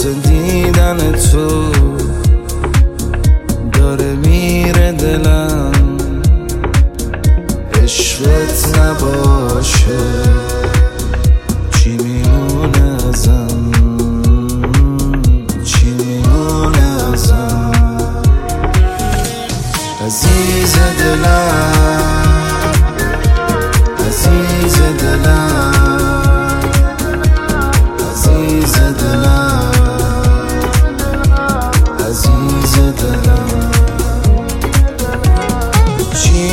واسه دیدن تو داره میره دلم، عشقت نباشه چی میمونه ازم، چی میمونه ازم. عزیز دلم، عزیز دلم، عزیز دلم، عزیز دلم. چی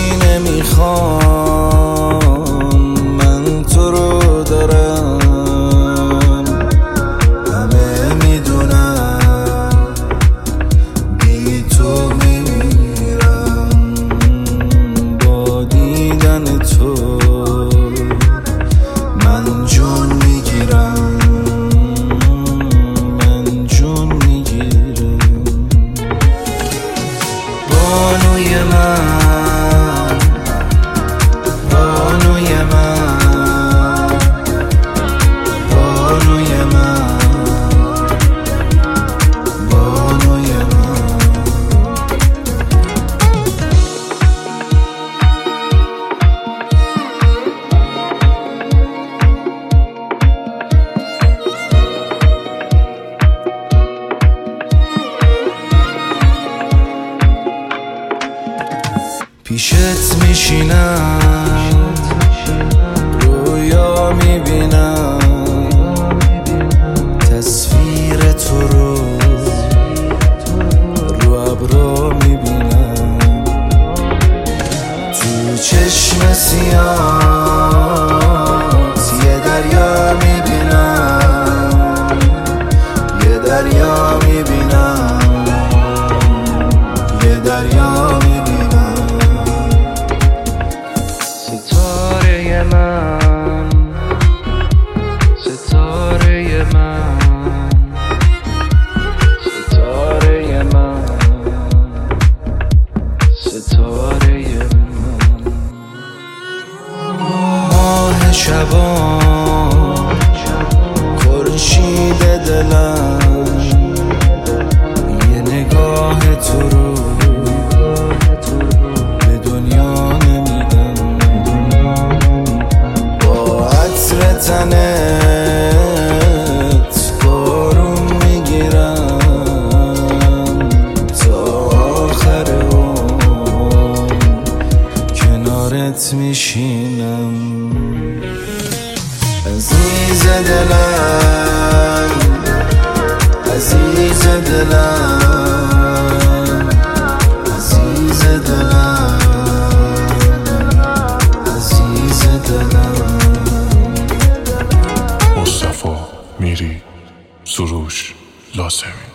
نمیخوام من تو رو دارم، همه میدونم بی تو میمیرم. با دیدن تو من جون میگیرم، من جون میگیرم. بانوی من، بانوی من، بانوی من، بانوی من. پیشت میشینم، رویا میبینم، تصویر تو رو ابرا میبینم. تو چشم سیاهت یه دریا میبینم، یه دریا میبینم، یه دریا میبینم. ستاره من، ستاره من، ستاره من، ستاره من. ماه شبان، خورشید دلم، یه نگاه تو رو به دنیا نمیدم. با عطر تنت بارون میگیرم، تا آخر عمر کنارت میشینم. عزیز دلم، عزیز دلم، عزیز دلم، عزیز دلم. مصطفی میری سروش لازمی.